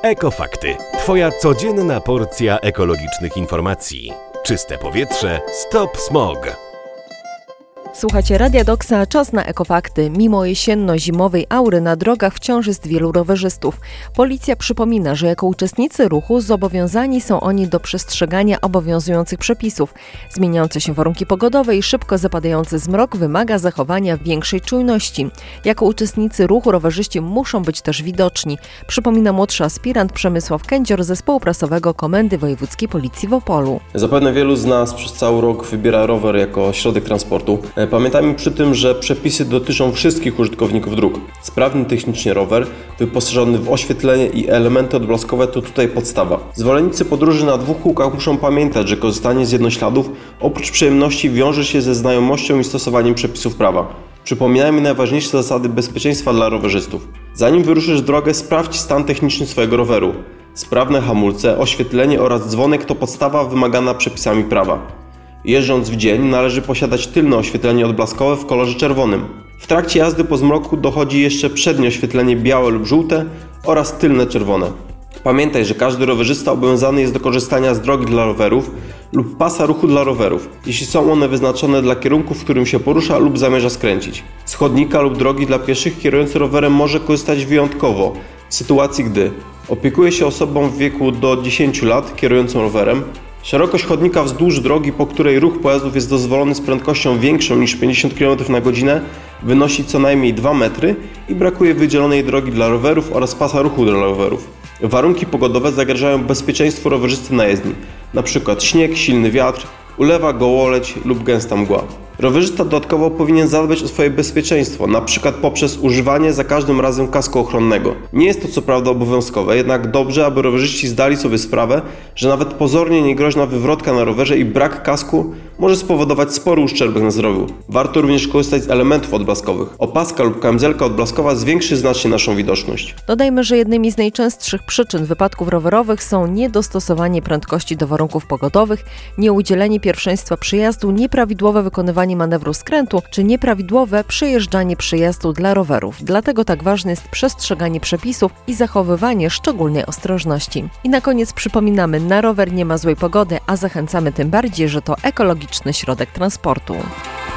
Ekofakty. Twoja codzienna porcja ekologicznych informacji. Czyste powietrze, stop smog. Słuchacie Radia Doksa, czas na Ekofakty. Mimo jesienno-zimowej aury na drogach wciąż jest wielu rowerzystów. Policja przypomina, że jako uczestnicy ruchu zobowiązani są oni do przestrzegania obowiązujących przepisów. Zmieniające się warunki pogodowe i szybko zapadający zmrok wymaga zachowania większej czujności. Jako uczestnicy ruchu rowerzyści muszą być też widoczni. Przypomina młodszy aspirant Przemysław Kędzior z zespołu prasowego Komendy Wojewódzkiej Policji w Opolu. Zapewne wielu z nas przez cały rok wybiera rower jako środek transportu. Pamiętajmy przy tym, że przepisy dotyczą wszystkich użytkowników dróg. Sprawny technicznie rower, wyposażony w oświetlenie i elementy odblaskowe to tutaj podstawa. Zwolennicy podróży na dwóch kółkach muszą pamiętać, że korzystanie z jednośladów oprócz przyjemności wiąże się ze znajomością i stosowaniem przepisów prawa. Przypominajmy najważniejsze zasady bezpieczeństwa dla rowerzystów. Zanim wyruszysz w drogę, sprawdź stan techniczny swojego roweru. Sprawne hamulce, oświetlenie oraz dzwonek to podstawa wymagana przepisami prawa. Jeżdżąc w dzień należy posiadać tylne oświetlenie odblaskowe w kolorze czerwonym. W trakcie jazdy po zmroku dochodzi jeszcze przednie oświetlenie białe lub żółte oraz tylne czerwone. Pamiętaj, że każdy rowerzysta obowiązany jest do korzystania z drogi dla rowerów lub pasa ruchu dla rowerów, jeśli są one wyznaczone dla kierunku, w którym się porusza lub zamierza skręcić. Z chodnika lub drogi dla pieszych kierujący rowerem może korzystać wyjątkowo, w sytuacji gdy opiekuje się osobą w wieku do 10 lat kierującą rowerem, szerokość chodnika wzdłuż drogi, po której ruch pojazdów jest dozwolony z prędkością większą niż 50 km/h, wynosi co najmniej 2 metry i brakuje wydzielonej drogi dla rowerów oraz pasa ruchu dla rowerów. Warunki pogodowe zagrażają bezpieczeństwu rowerzysty na jezdni, np. śnieg, silny wiatr, ulewa, gołoleć lub gęsta mgła. Rowerzysta dodatkowo powinien zadbać o swoje bezpieczeństwo, np. poprzez używanie za każdym razem kasku ochronnego. Nie jest to co prawda obowiązkowe, jednak dobrze, aby rowerzyści zdali sobie sprawę, że nawet pozornie niegroźna wywrotka na rowerze i brak kasku może spowodować spory uszczerbek na zdrowiu. Warto również korzystać z elementów odblaskowych. Opaska lub kamizelka odblaskowa zwiększy znacznie naszą widoczność. Dodajmy, że jednymi z najczęstszych przyczyn wypadków rowerowych są niedostosowanie prędkości do warunków pogodowych, nieudzielenie pierwszeństwa przejazdu, nieprawidłowe wykonywanie manewru skrętu czy nieprawidłowe przejeżdżanie przejazdu dla rowerów. Dlatego tak ważne jest przestrzeganie przepisów i zachowywanie szczególnej ostrożności. I na koniec przypominamy, na rower nie ma złej pogody, a zachęcamy tym bardziej, że to ekologiczny środek transportu.